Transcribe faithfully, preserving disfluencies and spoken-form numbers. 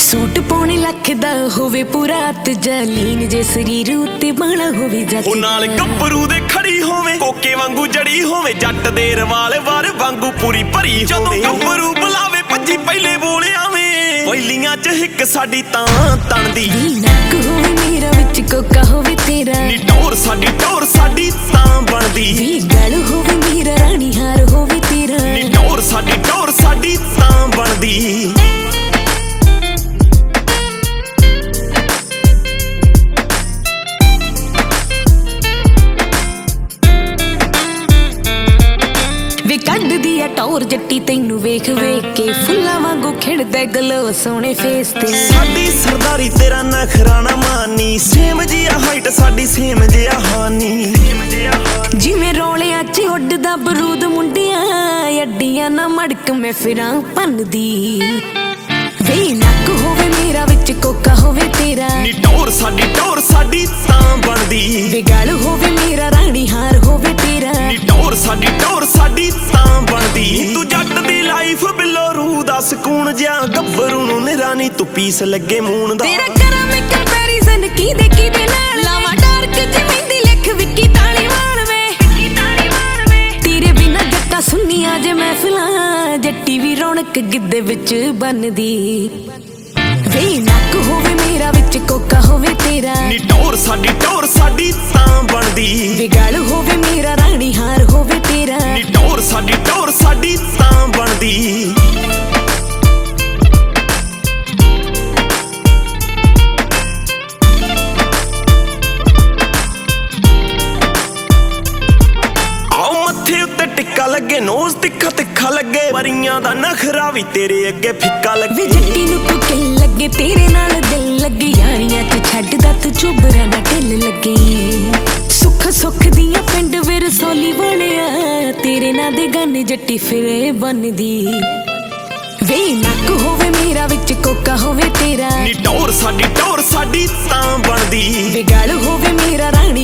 suit पौने लख दा होवे पूरा ते जलीन जे शरीर उत्ते बाणा होवे जट ओ नाल गब्बरू दे खड़ी होवे कोके वांगू जड़ी होवे जट दे रवाल वार वांगू पूरी भरी होवे गब्बरू बुलावे भज्जी पहले बोले आवे पहिलियां च हिक साडी तां तणदी नक होवे मेरा विच कोका होवे तेरा नी टोर साडी टोर साडी तां बनदी गल होवे मेरा रानी हार होवे तेरा नी टोर साडी टोर साडी तां बनदी ਕੱਢਦੀ ਆ ਟੌਰ ਜੱਟੀ ਤੈਨੂੰ ਵੇਖ ਵੇਖ ਕੇ ਫੁੱਲਾਂ ਵਾਂਗੂ ਖਿੜਦਾ ਗਲੋ ਸੋਹਣੇ ਫੇਸ ਤੇ ਸਾਡੀ ਸਰਦਾਰੀ ਤੇਰਾ ਨਖਰਾ ਨਾ ਮਾਨੀ ਸੇਮ ਜਿਹਾ ਹਾਈਟ ਸਾਡੀ ਸੇਮ ਜਿਹਾ ਹਾਨੀ ਜਿਵੇਂ ਰੋਲਿਆਂ 'ਚ ਉੱਡਦਾ ਬਰੂਦ ਮੁੰਡਿਆਂ ਅੱਡੀਆਂ ਨਾ ਮੜਕ ਮੈਂ ਫਿਰਾਂ ਭੰਨਦੀ ਵੇ ਨੱਕ ਹੋਵੇ ਮੇਰਾ ਵਿੱਚ ਕੋਕਾ ਹੋਵੇ ਤੇਰਾ ਨੀ ਟੌਰ ਸਾਡੀ ਟੌਰ ਸਾਡੀ ਤਾਂ ਬਣਦੀ ਵੇ ਗਲ ਹੋਵੇ ਮੇਰਾ ਰਾਣੀ ਹਾਰ ਹੋਵੇ ਤੇਰਾ ਨੀ ਟੌਰ ਸਾਡੀ ਟੌਰ ਸਾਡੀ ਤਾਂ ਬਣਦੀ ਤੂੰ ਜੱਟ ਦੀ ਲਾਈਫ ਬਿੱਲੋ ਰੂਹ ਦਾ ਸਕੂਨ ਜਿਹਾ ਗੱਭਰੂ ਨੂੰ ਨਿਰਾਨੀ ਤੂੰ ਪੀਸ ਲੱਗੇ ਮੂਣ ਦਾ ਤੇਰਾ ਕਰਾਂ ਮੈਂ ਕੰਪੈਰੀਜ਼ਨ ਕੀ ਦੇ ਕੀ ਦੇ ਨਾਲ ਲਾਵਾ ਡਾਰਕ ਜਿਵੇਂ ਦੀ ਲਿਖ ਵਿੱਕੀ ਤਾਲੀ ਮਾਰ ਵੇ ਵਿੱਕੀ ਤਾਲੀ ਮਾਰ ਵੇ ਤੇਰੇ ਬਿਨਾ ਜੱਟਾ ਸੁਣੀਆਂ ਜੇ ਮਹਿਫਲਾਂ ਜੱਟੀ ਵੀ ਰੌਣਕ ਗਿੱਧੇ ਵਿੱਚ ਬਣਦੀ ਵੇ ਨੱਕ ਹੋਵੇ ਮੇਰਾ ਵਿੱਚ ਕੋਕਾ ਹੋਵੇ ਤੇਰਾ ਨੀ ਟੌਰ ਸਾਡੀ ਟੌਰ ਸਾਡੀ ਤਾਂ ਬਣਦੀ ਵੇ ਗਲ ਹੋਵੇ ਮੇਰਾ ਰਾਣੀ ਹਾਰ ਹੋਵੇ ਤੇਰਾ ਨੀ ਟੌਰ ਸਾਡੀ ਟੌਰ ਸਾਡੀ ਤਾਂ ਬਣਦੀ ਟਿੱਕਾ ਲੱਗੇ ਨੋਜ਼ ਤਿੱਖਾ ਤਿੱਖਾ ਲੱਗੇ ਪਰੀਆਂ ਦਾ ਨਖਰਾ ਵੀ ਤੇਰੇ ਅੱਗੇ ਫਿੱਕਾ ਲੱਗੇ ਵੇ ਜੱਟੀ ਨੂੰ ਤੂੰ ਕਿੱਲ ਲੱਗੇ ਤੇਰੇ ਨਾਲ ਦਿਲ ਲੱਗੇ ਯਾਰੀਆਂ ਚ ਛੱਡਦਾ ਤੂੰ ਚੁੱਬਰਾਂ ਨਾ ਢਿੱਲ ਲੱਗੇ ਸੁੱਖ ਸੁੱਖ ਦੀਆਂ ਪਿੰਡ ਵੇ ਰਸੋਲੀ ਬਣਿਆ ਤੇਰੇ ਨਾਲ ਦੇ ਗਾਨੇ ਜੱਟੀ ਫਿਰੇ ਬਣਦੀ ਵੇ ਨੱਕ ਹੋਵੇ ਮੇਰਾ ਵਿੱਚ ਕੋਕਾ ਹੋਵੇ ਤੇਰਾ ਨੀ ਟੌਰ ਸਾਡੀ ਟੌਰ ਸਾਡੀ ਤਾਂ ਬਣਦੀ ਵੇ ਗਲ ਹੋਵੇ ਮੇਰਾ ਰਾਣੀ